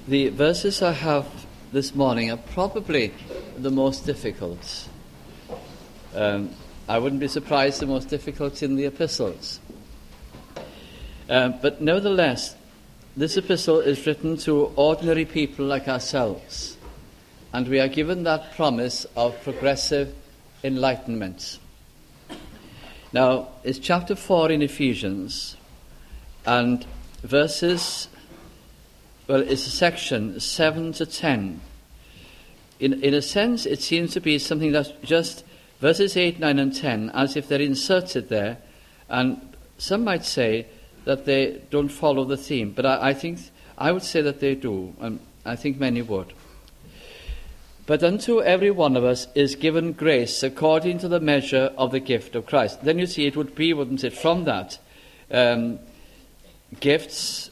The verses I have this morning are probably the most difficult. I wouldn't be surprised the most difficult in the epistles. But nevertheless, this epistle is written to ordinary people like ourselves, and we are given that promise of progressive enlightenment. Now, it's chapter 4 in Ephesians, and verses, well, it's a section 7 to 10. In a sense, it seems to be something that's just verses 8, 9, and 10, as if they're inserted there, and some might say that they don't follow the theme, but I would say that they do, and I think many would. But unto every one of us is given grace according to the measure of the gift of Christ. Then you see it would be, wouldn't it, from that, gifts,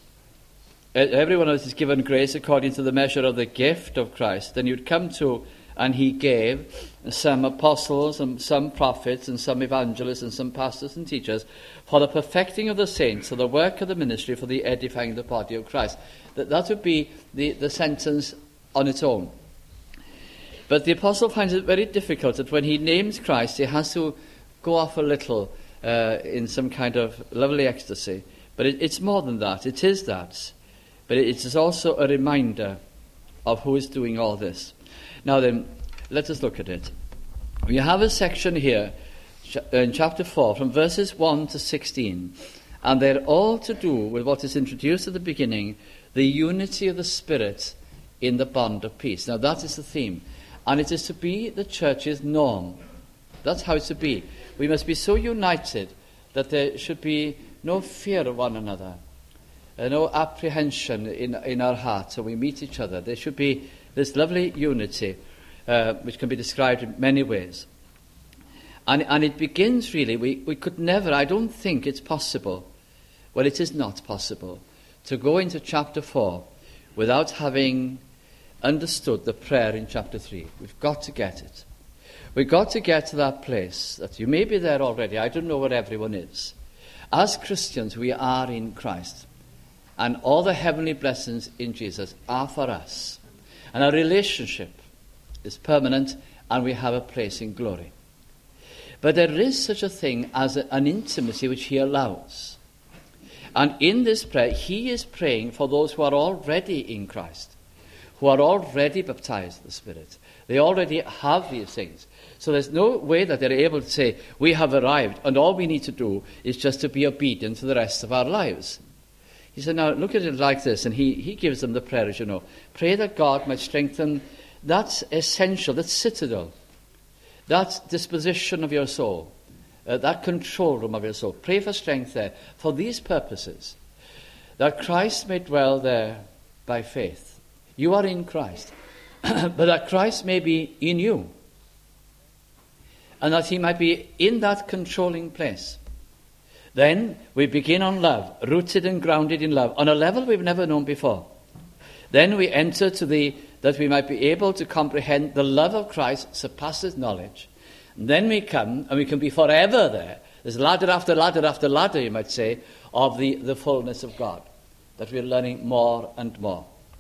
every one of us is given grace according to the measure of the gift of Christ. Then you'd come to, and he gave some apostles and some prophets and some evangelists and some pastors and teachers for the perfecting of the saints, for the work of the ministry, for the edifying of the body of Christ. That would be the sentence on its own. But the apostle finds it very difficult that when he names Christ, he has to go off a little in some kind of lovely ecstasy. But it's more than that. It is that. But it is also a reminder of who is doing all this. Now then, let us look at it. We have a section here in chapter 4 from verses 1 to 16. And they're all to do with what is introduced at the beginning, the unity of the Spirit in the bond of peace. Now that is the theme. And it is to be the church's norm. That's how it's to be. We must be so united that there should be no fear of one another, no apprehension in our hearts when we meet each other. There should be this lovely unity, which can be described in many ways. And it begins really, we could never, I don't think it's possible, well, it is not possible, to go into chapter 4 without having understood the prayer in chapter 3. We've got to get it. We've got to get to that place that you may be there already. I don't know where everyone is. As Christians, we are in Christ. And all the heavenly blessings in Jesus are for us. And our relationship is permanent, and we have a place in glory. But there is such a thing as an intimacy which he allows. And in this prayer, he is praying for those who are already in Christ, who are already baptized in the Spirit. They already have these things. So there's no way that they're able to say, we have arrived, and all we need to do is just to be obedient to the rest of our lives. He said, now look at it like this, and he gives them the prayer, as you know. Pray that God might strengthen that essential, that citadel, that disposition of your soul, that control room of your soul. Pray for strength there, for these purposes, that Christ may dwell there by faith. You are in Christ, but that Christ may be in you, and that he might be in that controlling place. Then we begin on love, rooted and grounded in love, on a level we've never known before. Then we enter to that we might be able to comprehend the love of Christ surpasses knowledge. And then we come, and we can be forever there. There's ladder after ladder after ladder, you might say, of the fullness of God, that we're learning more and more.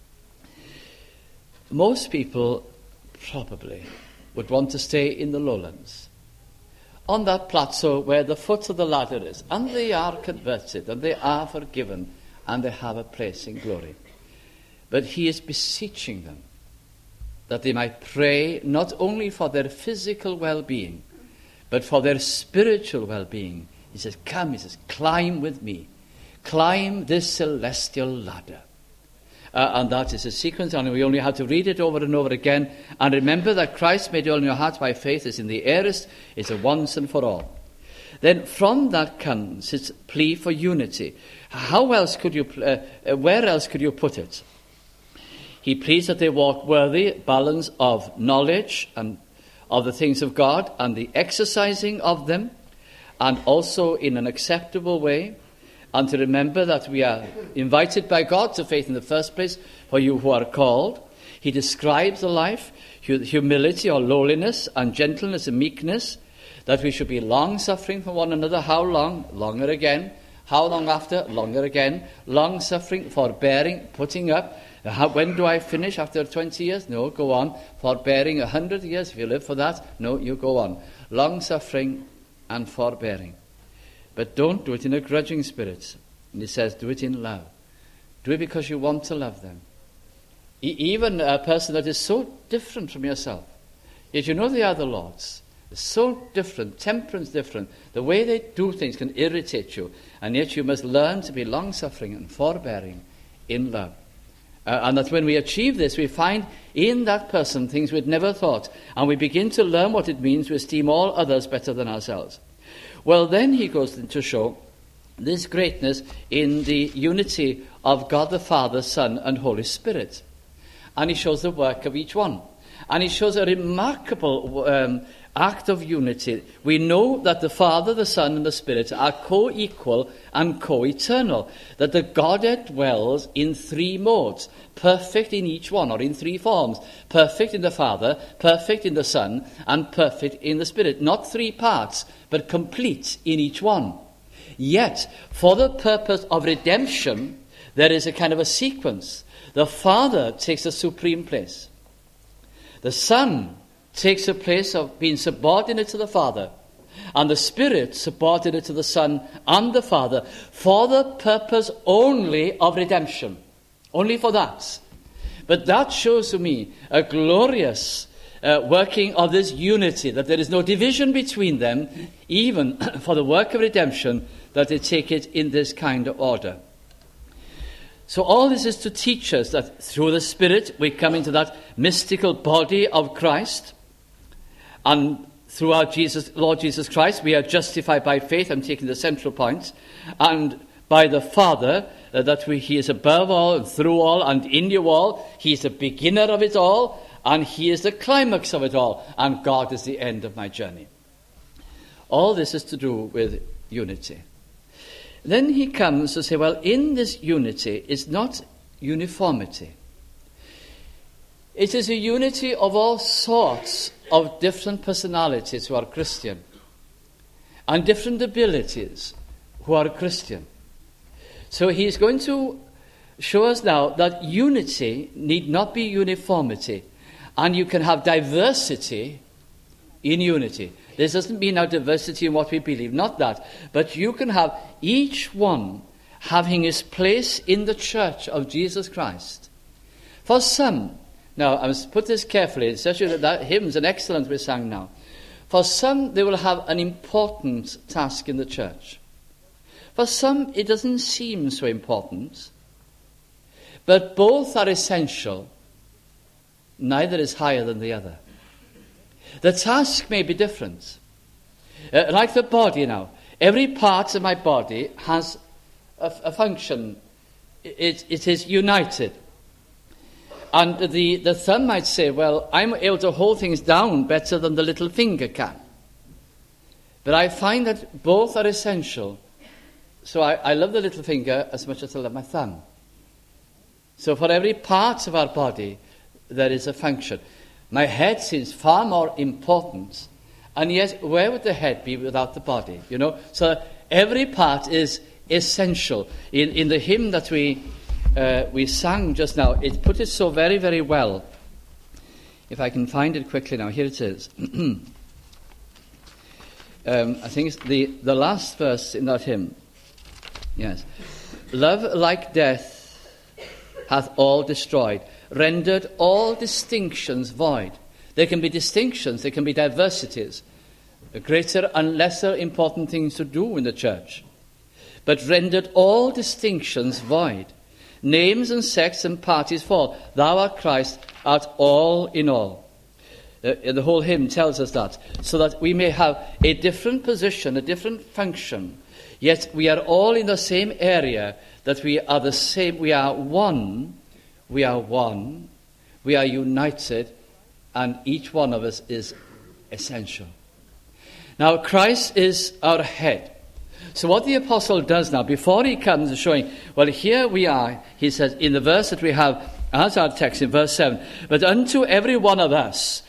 Most people probably would want to stay in the lowlands, on that plateau where the foot of the ladder is, and they are converted, and they are forgiven, and they have a place in glory. But he is beseeching them that they might pray not only for their physical well-being, but for their spiritual well-being. He says, come, he says, climb with me. Climb this celestial ladder. And that is a sequence, and we only have to read it over and over again. And remember that Christ may dwell in your heart by faith is in the aorist, is a once and for all. Then from that comes its plea for unity. How else could you, where else could you put it? He pleads that they walk worthy, balance of knowledge and of the things of God and the exercising of them, and also in an acceptable way. And to remember that we are invited by God to faith in the first place, for you who are called. He describes the life, humility or lowliness, and gentleness and meekness, that we should be long-suffering for one another. How long? Longer again. How long after? Longer again. Long-suffering, forbearing, putting up. When do I finish? After 20 years? No, go on. Forbearing, 100 years, if you live for that? No, you go on. Long-suffering and forbearing. But don't do it in a grudging spirit. And he says, do it in love. Do it because you want to love them. Even a person that is so different from yourself, yet you know they are the Lord's. So different, temperance different. The way they do things can irritate you. And yet you must learn to be long-suffering and forbearing in love. And that when we achieve this, we find in that person things we'd never thought. And we begin to learn what it means to esteem all others better than ourselves. Well, then he goes to show this greatness in the unity of God the Father, Son, and Holy Spirit. And he shows the work of each one. And he shows a remarkable act of unity. We know that the Father, the Son, and the Spirit are co-equal and co-eternal. That the Godhead dwells in three modes, perfect in each one, or in three forms. Perfect in the Father, perfect in the Son, and perfect in the Spirit. Not three parts, but complete in each one. Yet, for the purpose of redemption, there is a kind of a sequence. The Father takes a supreme place. The Son takes a place of being subordinate to the Father, and the Spirit subordinate to the Son and the Father, for the purpose only of redemption. Only for that. But that shows to me a glorious working of this unity, that there is no division between them, even for the work of redemption, that they take it in this kind of order. So all this is to teach us that through the Spirit we come into that mystical body of Christ, and through our Lord Jesus Christ we are justified by faith. I'm taking the central point. And by the Father, He is above all and through all and in you all. He is the beginner of it all, and He is the climax of it all, and God is the end of my journey. All this is to do with unity. Then he comes to say, well, in this unity is not uniformity. It is a unity of all sorts of different personalities who are Christian, and different abilities who are Christian. So he's going to show us now that unity need not be uniformity, and you can have diversity in unity. This doesn't mean now diversity in what we believe, not that. But you can have each one having his place in the church of Jesus Christ. For some, now I must put this carefully, especially that hymn's an excellent we sang now. For some, they will have an important task in the church. For some, it doesn't seem so important. But both are essential. Neither is higher than the other. The task may be different. Like the body now. Every part of my body has a function. It is united. And the thumb might say, well, I'm able to hold things down better than the little finger can. But I find that both are essential. So I love the little finger as much as I love my thumb. So for every part of our body, there is a function. My head seems far more important, and yet where would the head be without the body? You know, so every part is essential. In the hymn that we sang just now, it put it so very, very well. If I can find it quickly now, here it is. I think it's the last verse in that hymn. Yes, love like death hath all destroyed, rendered all distinctions void. There can be distinctions, there can be diversities, greater and lesser important things to do in the church, but rendered all distinctions void. Names and sects and parties fall. Thou art Christ, art all in all. The whole hymn tells us that, so that we may have a different position, a different function, yet we are all in the same area, that we are the same, we are one, we are united, and each one of us is essential. Now, Christ is our head. So what the apostle does now, before he comes to showing, well, here we are, he says, in the verse that we have as our text in verse 7, but unto every one of us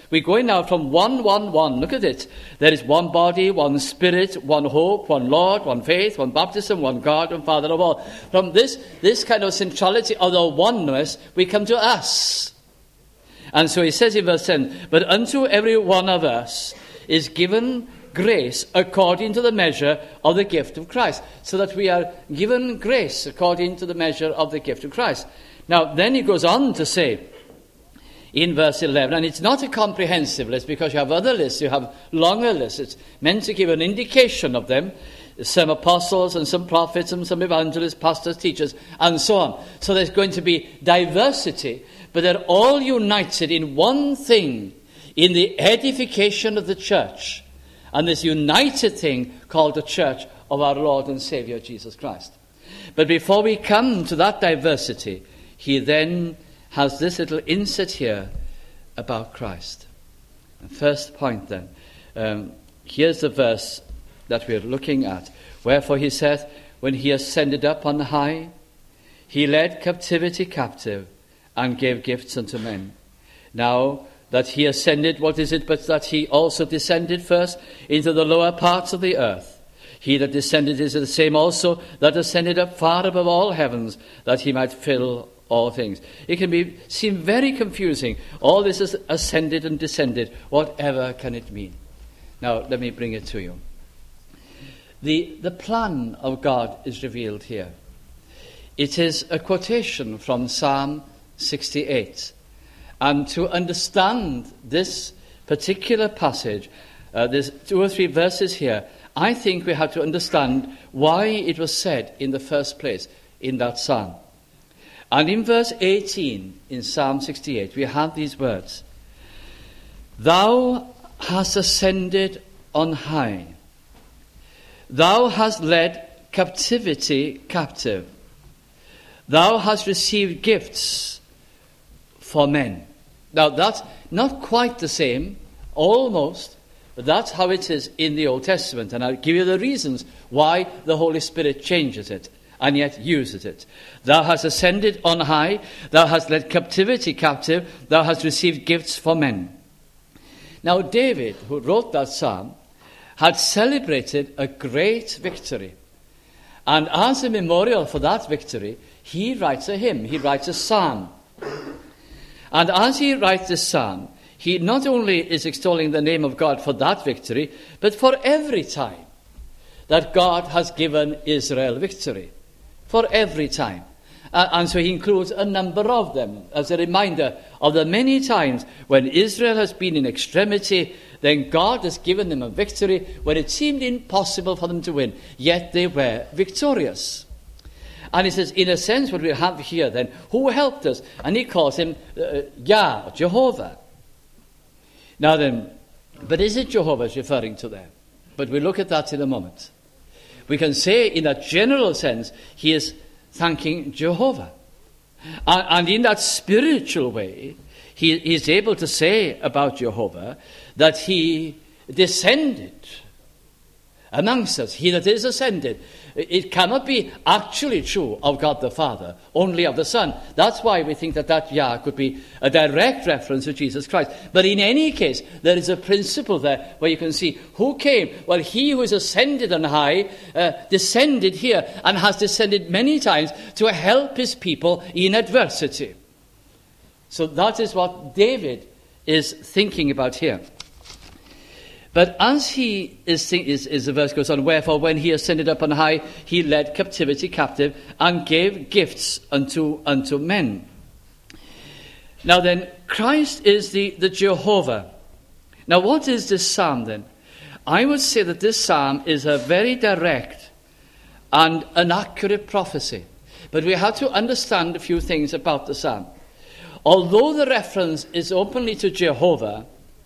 We're going now from one. Look at it. There is one body, one spirit, one hope, one Lord, one faith, one baptism, one God and Father of all. From this kind of centrality of the oneness, we come to us. And so he says in verse 10, but unto every one of us is given grace according to the measure of the gift of Christ. So that we are given grace according to the measure of the gift of Christ. Now, then he goes on to say, in verse 11, and it's not a comprehensive list because you have other lists, you have longer lists. It's meant to give an indication of them. Some apostles and some prophets and some evangelists, pastors, teachers, and so on. So there's going to be diversity, but they're all united in one thing, in the edification of the church. And this united thing called the church of our Lord and Saviour Jesus Christ. But before we come to that diversity, he then has this little inset here about Christ. The first point then, here's the verse that we're looking at. Wherefore he saith, when he ascended up on high, he led captivity captive and gave gifts unto men. Now that he ascended, what is it but that he also descended first into the lower parts of the earth? He that descended is the same also that ascended up far above all heavens, that he might fill all things. It can seem very confusing. All this is ascended and descended. Whatever can it mean? Now, let me bring it to you. The plan of God is revealed here. It is a quotation from Psalm 68. And to understand this particular passage, there's 2 or 3 verses here, I think we have to understand why it was said in the first place in that psalm. And in verse 18 in Psalm 68, we have these words. Thou hast ascended on high. Thou hast led captivity captive. Thou hast received gifts for men. Now that's not quite the same, almost, but that's how it is in the Old Testament. And I'll give you the reasons why the Holy Spirit changes it and yet uses it. Thou hast ascended on high, thou hast led captivity captive, thou hast received gifts for men. Now David, who wrote that psalm, had celebrated a great victory. And as a memorial for that victory, he writes a hymn, he writes a psalm. And as he writes this psalm, he not only is extolling the name of God for that victory, but for every time that God has given Israel victory. For every time. And so he includes a number of them as a reminder of the many times when Israel has been in extremity, then God has given them a victory when it seemed impossible for them to win, yet they were victorious. And he says, in a sense, what we have here then, who helped us? And he calls him Yah, Jehovah. Now then, but is it Jehovah is referring to there? But we'll look at that in a moment. We can say in a general sense, he is thanking Jehovah. And in that spiritual way, he is able to say about Jehovah that he descended amongst us, he that is ascended. It cannot be actually true of God the Father, only of the Son. That's why we think that Yah could be a direct reference to Jesus Christ. But in any case, there is a principle there where you can see who came. Well, he who is ascended on high descended here and has descended many times to help his people in adversity. So that is what David is thinking about here. But as he is the verse goes on, wherefore when he ascended up on high, he led captivity captive and gave gifts unto men. Now then, Christ is the Jehovah. Now what is this psalm then? I would say that this psalm is a very direct and an accurate prophecy. But we have to understand a few things about the psalm. Although the reference is openly to Jehovah,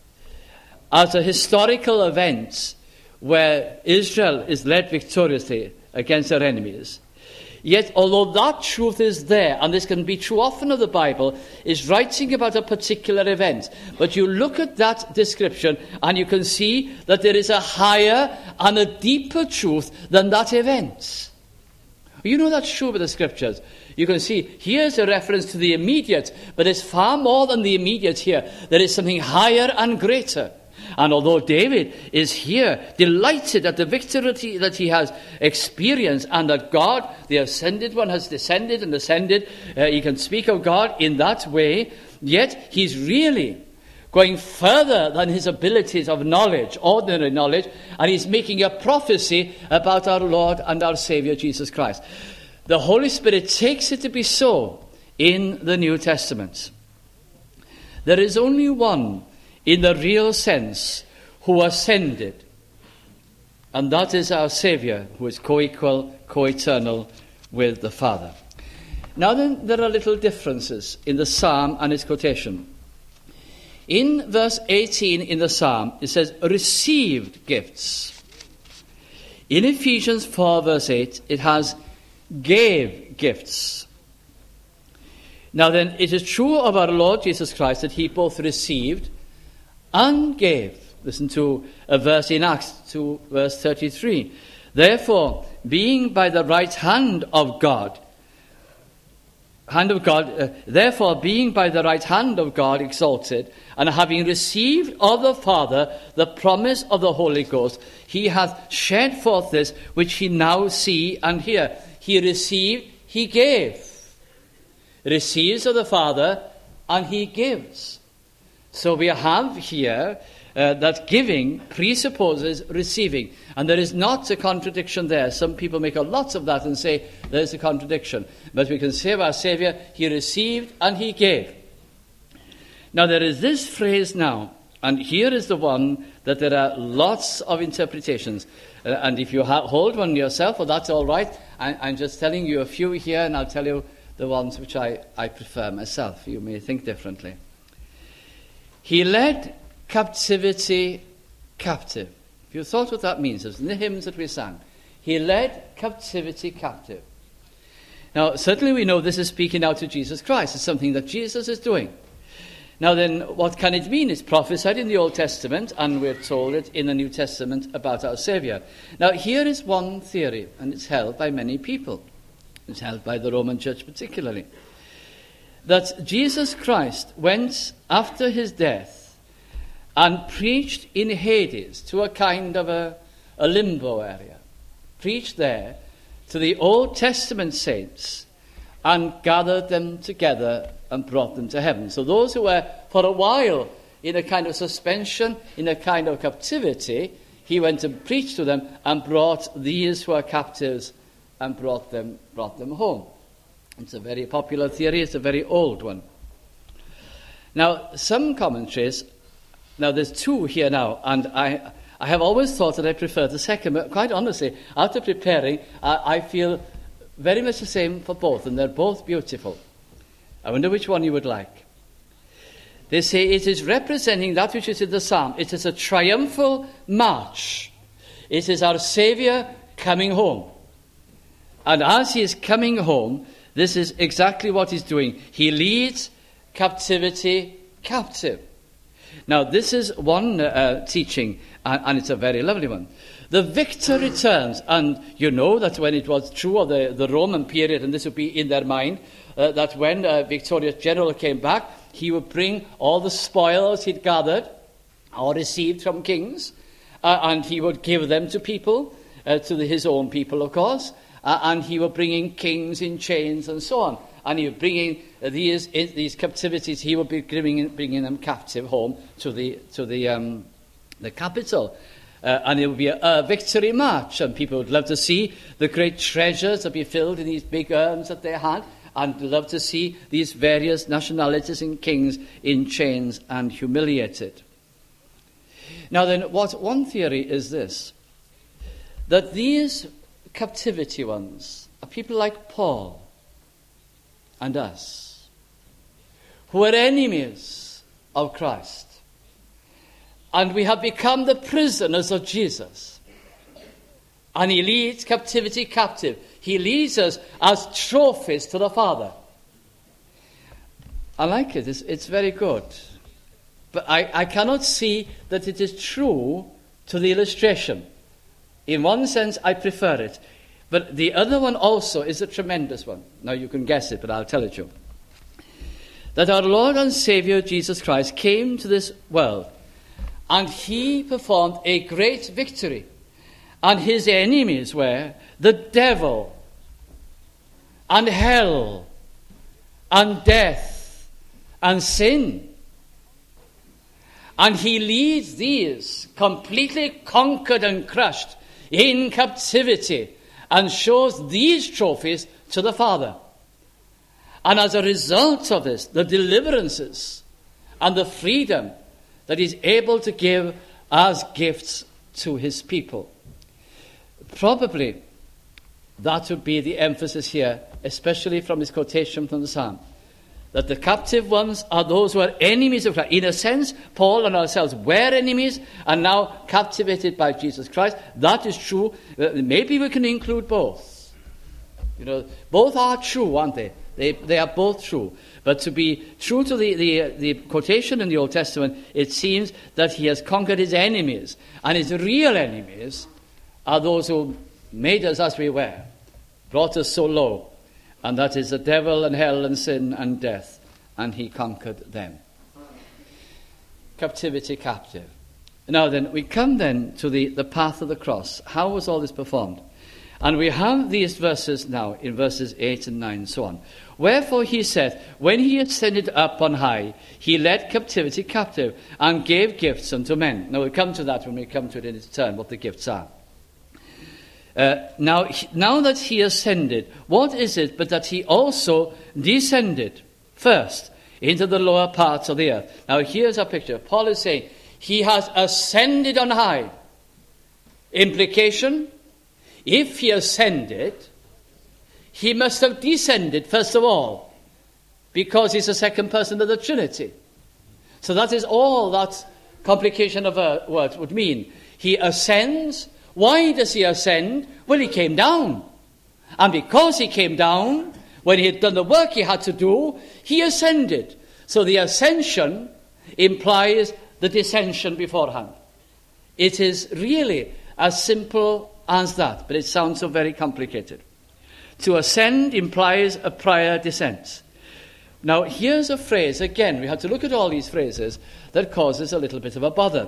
as a historical event where Israel is led victoriously against their enemies, yet although that truth is there, and this can be true often of the Bible, is writing about a particular event. But you look at that description and you can see that there is a higher and a deeper truth than that event. You know that's true with the scriptures. you can see here's a reference to the immediate, but it's far more than the immediate here. There is something higher and greater. And although David is here delighted at the victory that he has experienced and that God, the ascended one, has descended and ascended, he can speak of God in that way, yet he's really going further than his abilities of knowledge, ordinary knowledge, and he's making a prophecy about our Lord and our Saviour Jesus Christ. The Holy Spirit takes it to be so in the New Testament. There is only one in the real sense who ascended, and that is our Saviour, who is co-equal, co-eternal with the Father. Now then, there are little differences in the psalm and its quotation. In verse 18 in the psalm, it says, received gifts. In Ephesians 4 verse 8, it has gave gifts. Now then, it is true of our Lord Jesus Christ that he both received and gave. Listen to a verse in Acts 2 verse 33. Therefore, being by the right hand of God, therefore being by the right hand of God exalted, and having received of the Father the promise of the Holy Ghost, he hath shed forth this which he now see and hear. He received, he gave. Receives of the Father, and he gives. So we have here that giving presupposes receiving. And there is not a contradiction there. Some people make a lot of that and say there's a contradiction. But we can say of our Saviour, he received and he gave. Now there is this phrase now, and here is the one that there are lots of interpretations. And if you hold one yourself, well, that's all right. I'm just telling you a few here, and I'll tell you the ones which I prefer myself. You may think differently. He led captivity captive. If you thought what that means, it's in the hymns that we sang. He led captivity captive. Now, certainly we know this is speaking out to Jesus Christ. It's something that Jesus is doing. Now then, what can it mean? It's prophesied in the Old Testament, and we're told it in the New Testament about our Saviour. Now, here is one theory, and it's held by many people. It's held by the Roman Church particularly. That Jesus Christ went after his death and preached in Hades, to a kind of a limbo area. Preached there to the Old Testament saints and gathered them together and brought them to heaven. So those who were for a while in a kind of suspension, in a kind of captivity, he went and preached to them and brought these who are captives and brought them home. It's a very popular theory. It's a very old one. Now, some commentaries, now there's two here now, and I have always thought that I prefer the second, but quite honestly, after preparing, I feel very much the same for both, and they're both beautiful. I wonder which one you would like. They say it is representing that which is in the psalm. It is a triumphal march. It is our Saviour coming home. And as he is coming home, this is exactly what he's doing. He leads captivity captive. Now, this is one teaching, and it's a very lovely one. The victor returns, and you know that when it was true of the Roman period, and this would be in their mind, that when a victorious general came back, he would bring all the spoils he'd gathered or received from kings, and he would give them to people, to his own people, of course, and he would bring in kings in chains and so on. And he would bring in these captivities. He would be bringing them captive home to the capital, and it would be a victory march. And people would love to see the great treasures that be filled in these big urns that they had, and love to see these various nationalities and kings in chains and humiliated. Now then, one theory is this: that these captivity ones are people like Paul and us, who are enemies of Christ, and we have become the prisoners of Jesus, and he leads captivity captive. He leads us as trophies to the Father. I like it. It's very good. But I cannot see that it is true to the illustration. In one sense, I prefer it. But the other one also is a tremendous one. Now you can guess it, but I'll tell it you. That our Lord and Saviour Jesus Christ came to this world, and he performed a great victory. And his enemies were the devil and hell and death and sin. And he leads these completely conquered and crushed in captivity and shows these trophies to the Father. And as a result of this, the deliverances and the freedom that he's able to give as gifts to his people. Probably that would be the emphasis here, especially from his quotation from the Psalm, that the captive ones are those who are enemies of Christ. In a sense, Paul and ourselves were enemies and now captivated by Jesus Christ. That is true. Maybe we can include both. Both are true, aren't they? They are both true. But to be true to the quotation in the Old Testament, it seems that he has conquered his enemies. And his real enemies are those who made us as we were, brought us so low. And that is the devil and hell and sin and death. And he conquered them. Captivity captive. Now then, we come then to the path of the cross. How was all this performed? And we have these verses now in verses 8 and 9 and so on. Wherefore he saith, when he ascended up on high, he led captivity captive and gave gifts unto men. Now we'll come to that when we come to it in its turn, what the gifts are. Now that he ascended, what is it but that he also descended first into the lower parts of the earth? Now here's a picture. Paul is saying he has ascended on high. Implication, if he ascended, he must have descended first of all, because he's the second person of the Trinity. So that is all that complication of a word would mean. He ascends. Why does he ascend? Well, he came down. And because he came down, when he had done the work he had to do, he ascended. So the ascension implies the descension beforehand. It is really as simple as that, but it sounds so very complicated. To ascend implies a prior descent. Now, here's a phrase, again, we have to look at all these phrases, that causes a little bit of a bother.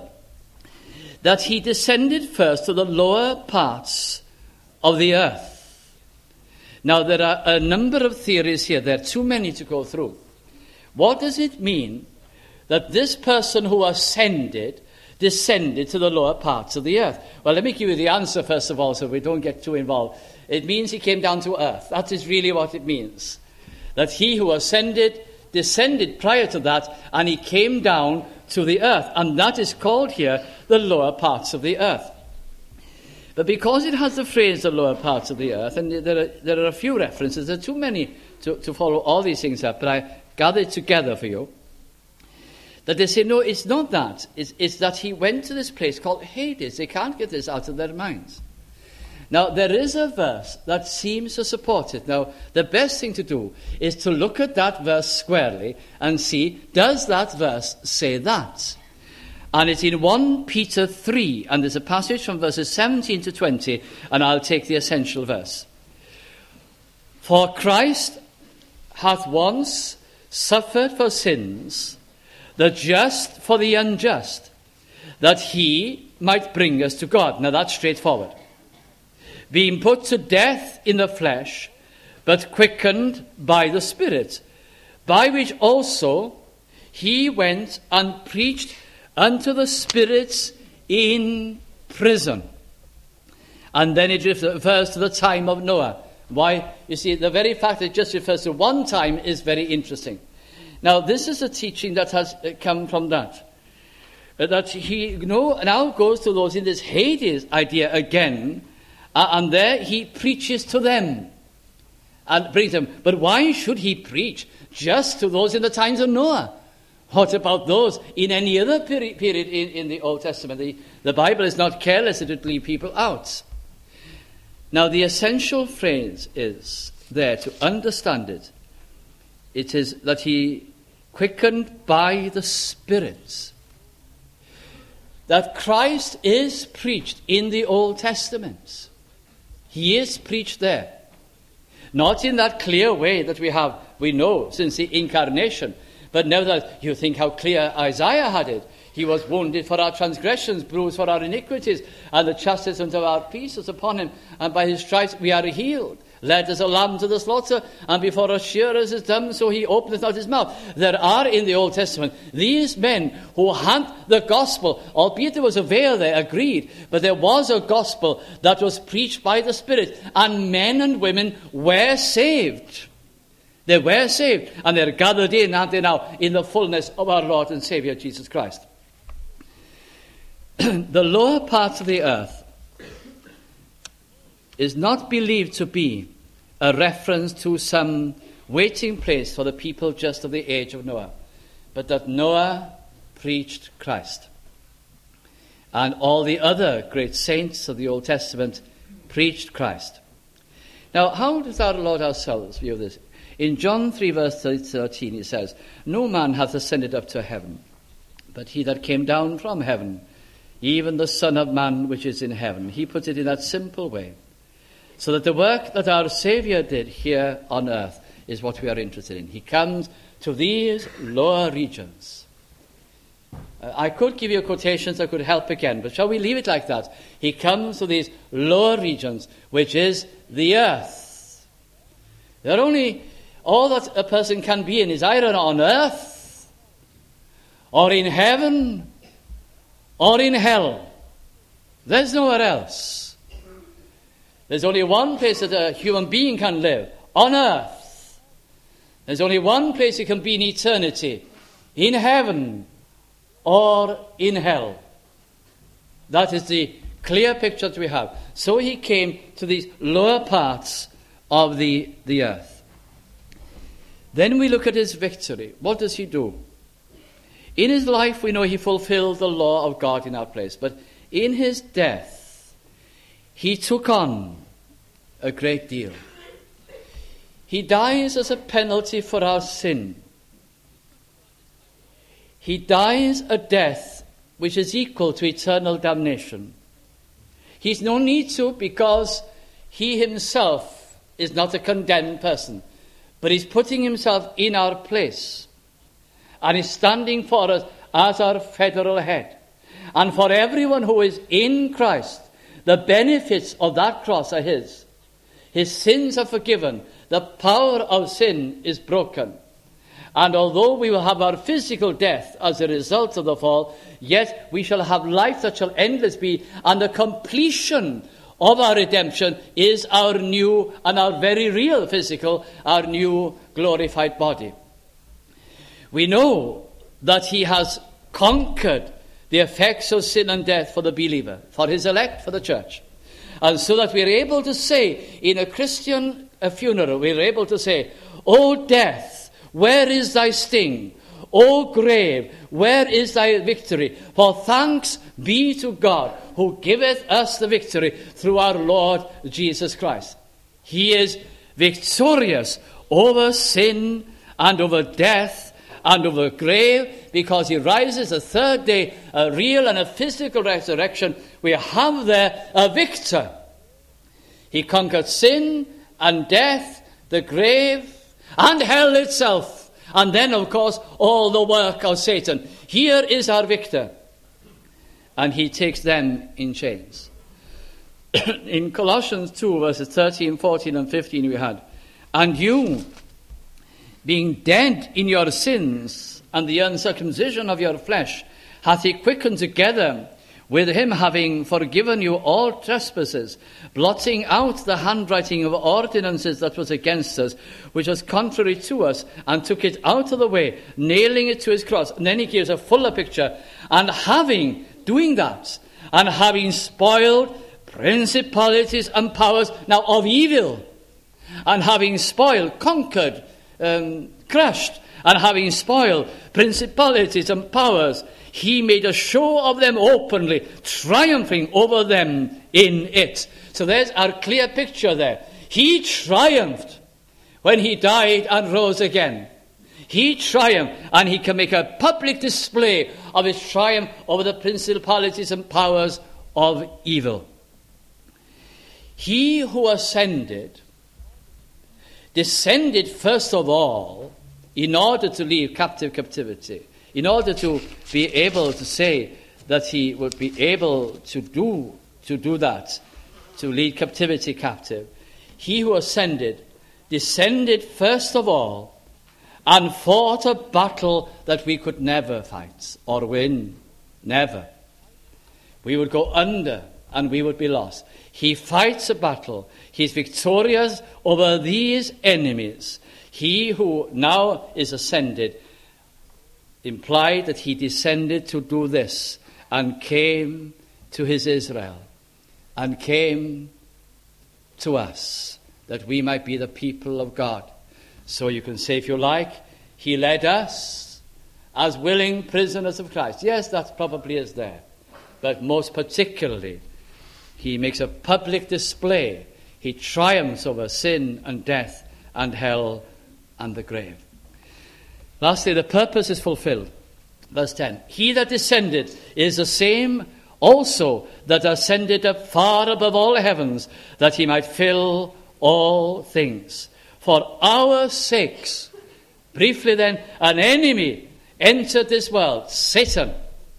That he descended first to the lower parts of the earth. Now, there are a number of theories here. There are too many to go through. What does it mean that this person who ascended descended to the lower parts of the earth? Well, let me give you the answer first of all so we don't get too involved. It means he came down to earth. That is really what it means. That he who ascended descended prior to that, and he came down to the earth. And that is called here the lower parts of the earth. But because it has the phrase the lower parts of the earth, and there are a few references, there are too many to follow all these things up, but I gathered together for you, that they say, no, it's not that. It's that he went to this place called Hades. They can't get this out of their minds. Now, there is a verse that seems to support it. Now, the best thing to do is to look at that verse squarely and see, does that verse say that? And it's in 1 Peter 3, and there's a passage from verses 17 to 20, and I'll take the essential verse. For Christ hath once suffered for sins, the just for the unjust, that he might bring us to God. Now that's straightforward. Being put to death in the flesh, but quickened by the Spirit, by which also he went and preached unto the spirits in prison. And then it refers to the time of Noah. Why? You see, the very fact that it just refers to one time is very interesting. Now, this is a teaching that has come from that. That he now goes to those in this Hades idea again, and there he preaches to them and brings them. But why should he preach just to those in the times of Noah? What about those in any other period in the Old Testament? The Bible is not careless that it would leave people out. Now, the essential phrase is there to understand it. It is that he quickened by the Spirit. That Christ is preached in the Old Testament. He is preached there. Not in that clear way that we know since the incarnation, but nevertheless, you think how clear Isaiah had it. He was wounded for our transgressions, bruised for our iniquities, and the chastisement of our peace was upon him, and by his stripes we are healed. Led as a lamb to the slaughter, and before a shearers is dumb, so he openeth not his mouth. There are in the Old Testament these men who had the gospel, albeit there was a veil there, agreed, but there was a gospel that was preached by the Spirit, and men and women were saved. They were saved, and they're gathered in, aren't they now, in the fullness of our Lord and Saviour Jesus Christ. The lower parts of the earth is not believed to be a reference to some waiting place for the people just of the age of Noah, but that Noah preached Christ. And all the other great saints of the Old Testament preached Christ. Now, how does our Lord ourselves view this? In John 3 verse 13 he says, "No man hath ascended up to heaven, but he that came down from heaven, even the Son of Man which is in heaven." He puts it in that simple way. So that the work that our Saviour did here on earth is what we are interested in. He comes to these lower regions. I could give you quotations that could help again, but shall we leave it like that? He comes to these lower regions, which is the earth. They're only, all that a person can be in is either on earth, or in heaven, or in hell. There's nowhere else. There's only one place that a human being can live, on earth. There's only one place it can be in eternity, in heaven or in hell. That is the clear picture that we have. So he came to these lower parts of the earth. Then we look at his victory. What does he do? In his life we know he fulfilled the law of God in our place. But in his death, he took on a great deal. He dies as a penalty for our sin. He dies a death which is equal to eternal damnation. He's no need to, because he himself is not a condemned person, but he's putting himself in our place and is standing for us as our federal head. And for everyone who is in Christ, the benefits of that cross are his. His sins are forgiven. The power of sin is broken. And although we will have our physical death as a result of the fall, yet we shall have life that shall endless be, and the completion of our redemption is our new and our very real physical, our new glorified body. We know that he has conquered the effects of sin and death for the believer, for his elect, for the church. And so that we are able to say, in a Christian funeral, we are able to say, "O death, where is thy sting? O grave, where is thy victory? For thanks be to God, who giveth us the victory through our Lord Jesus Christ." He is victorious over sin and over death and over the grave, because he rises the third day, a real and a physical resurrection. We have there a victor. He conquered sin and death, the grave, and hell itself. And then, of course, all the work of Satan. Here is our victor. And he takes them in chains. In Colossians 2, verses 13, 14, and 15, we had, "And you, being dead in your sins and the uncircumcision of your flesh, hath he quickened together with him, having forgiven you all trespasses, blotting out the handwriting of ordinances that was against us, which was contrary to us, and took it out of the way, nailing it to his cross." And then he gives a fuller picture. "And doing that, and having spoiled principalities and powers," now of evil, "and having spoiled," conquered, crushed, "and having spoiled principalities and powers, he made a show of them openly, triumphing over them in it." So there's our clear picture there. He triumphed when he died and rose again. He triumphed, and he can make a public display of his triumph over the principalities and powers of evil. He who ascended descended first of all in order to leave captivity, in order to be able to say that he would be able to do that, to lead captivity captive. He who ascended descended first of all and fought a battle that we could never fight or win. Never. We would go under and we would be lost. He fights a battle. He's victorious over these enemies. He who now is ascended implied that he descended to do this and came to his Israel and came to us that we might be the people of God. So you can say, if you like, he led us as willing prisoners of Christ. Yes, that probably is there. But most particularly, he makes a public display. He triumphs over sin and death and hell and the grave. Lastly, the purpose is fulfilled. Verse 10. He that descended is the same also that ascended up far above all heavens, that he might fill all things. For our sakes, briefly then, an enemy entered this world, Satan.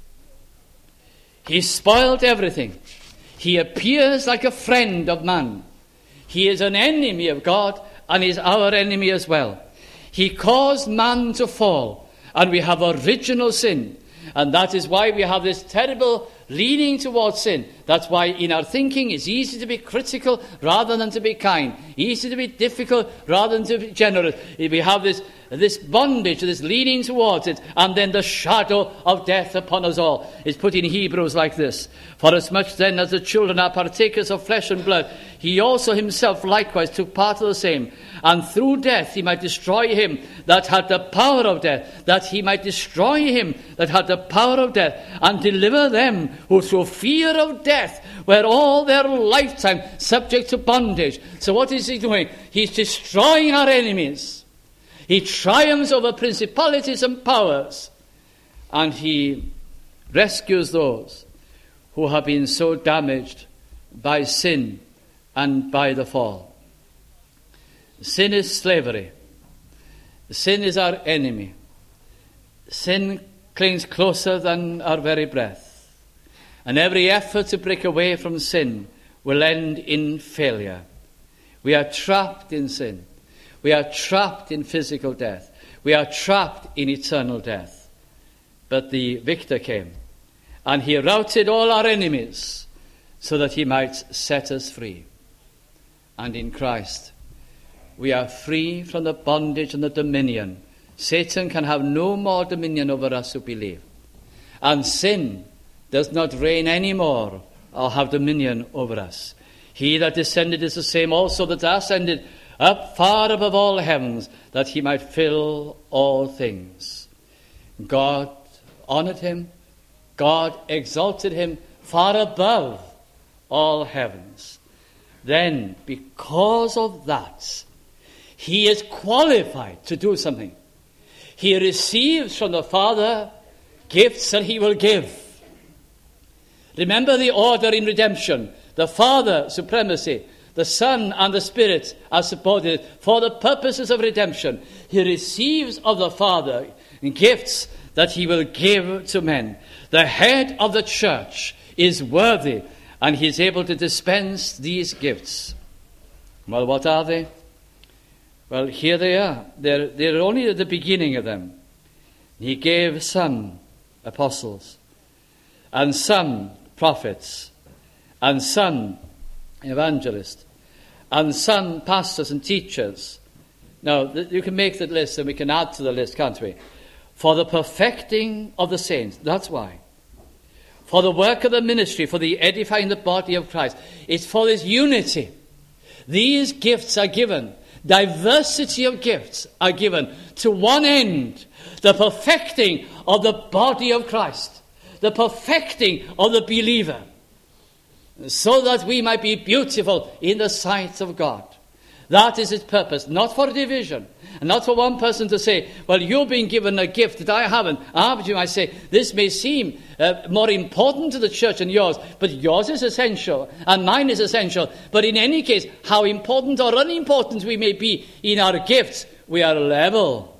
He spoiled everything. He appears like a friend of man. He is an enemy of God and is our enemy as well. He caused man to fall, and we have original sin. And that is why we have this terrible leaning towards sin. That's why in our thinking it's easy to be critical rather than to be kind. Easy to be difficult rather than to be generous. We have this bondage, this leaning towards it, and then the shadow of death upon us all. It's put in Hebrews like this. For as much then as the children are partakers of flesh and blood, he also himself likewise took part of the same, and through death he might destroy him that had the power of death, that he might destroy him that had the power of death, and deliver them who through fear of death were all their lifetime subject to bondage. So what is he doing? He's destroying our enemies. He triumphs over principalities and powers, and he rescues those who have been so damaged by sin and by the fall. Sin is slavery. Sin is our enemy. Sin clings closer than our very breath. And every effort to break away from sin will end in failure. We are trapped in sin. We are trapped in physical death. We are trapped in eternal death. But the victor came, and he routed all our enemies so that he might set us free. And in Christ, we are free from the bondage and the dominion. Satan can have no more dominion over us who believe. And sin does not reign any more or have dominion over us. He that descended is the same also that ascended up far above all heavens, that he might fill all things. God honored him. God exalted him far above all heavens. Then, because of that, he is qualified to do something. He receives from the Father gifts that he will give. Remember the order in redemption. The Father, supremacy. The Son and the Spirit are supported for the purposes of redemption. He receives of the Father gifts that he will give to men. The head of the church is worthy, and he is able to dispense these gifts. Well, what are they? Well, here they are. They're only at the beginning of them. He gave some apostles, and some prophets, and some evangelists, and some pastors and teachers. Now, you can make the list and we can add to the list, can't we? For the perfecting of the saints. That's why. For the work of the ministry, for the edifying the body of Christ. It's for this unity. These gifts are given. Diversity of gifts are given to one end. The perfecting of the body of Christ. The perfecting of the believer. So that we might be beautiful in the sight of God. That is its purpose, not for division, and not for one person to say, well, you've been given a gift that I haven't. But you might say, this may seem more important to the church than yours, but yours is essential, and mine is essential. But in any case, how important or unimportant we may be in our gifts, we are level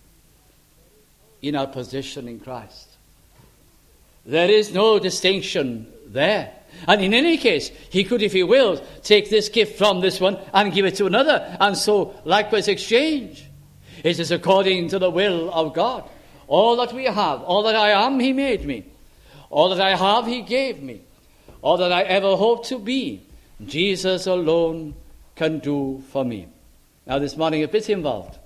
in our position in Christ. There is no distinction there. And in any case, he could, if he wills, take this gift from this one and give it to another, and so likewise exchange. It is according to the will of God. All that we have, all that I am, he made me. All that I have, he gave me. All that I ever hope to be, Jesus alone can do for me. Now this morning, a bit involved.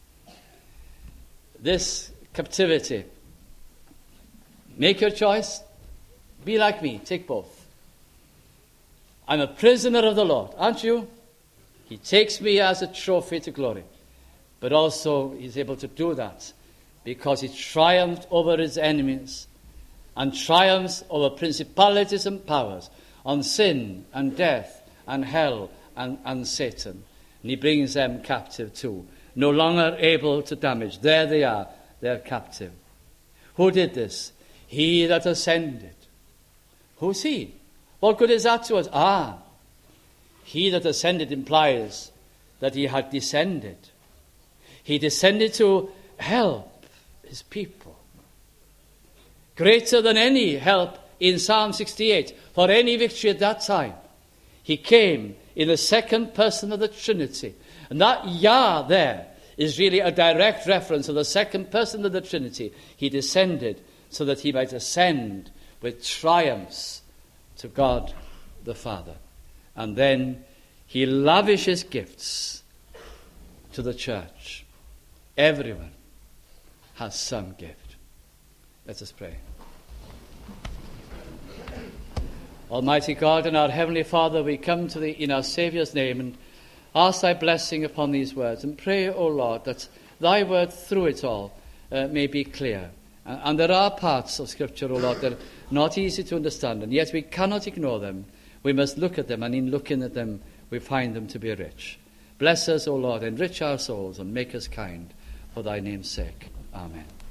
This captivity. Make your choice. Be like me. Take both. I'm a prisoner of the Lord, aren't you? He takes me as a trophy to glory. But also he's able to do that because he triumphed over his enemies and triumphs over principalities and powers, on sin and death and hell and Satan. And he brings them captive too. No longer able to damage. There they are. They're captive. Who did this? He that ascended. Who's he? What good is that to us? He that ascended implies that he had descended. He descended to help his people. Greater than any help in Psalm 68 for any victory at that time. He came in the second person of the Trinity. And that Yah there is really a direct reference to the second person of the Trinity. He descended so that he might ascend with triumphs to God the Father. And then he lavishes gifts to the church. Everyone has some gift. Let us pray. Almighty God and our Heavenly Father, we come to Thee in our Saviour's name and ask Thy blessing upon these words, and pray, O Lord, that Thy word through it all may be clear. And there are parts of Scripture, O Lord, that are not easy to understand, and yet we cannot ignore them. We must look at them, and in looking at them, we find them to be rich. Bless us, O Lord, enrich our souls, and make us kind, for Thy name's sake. Amen.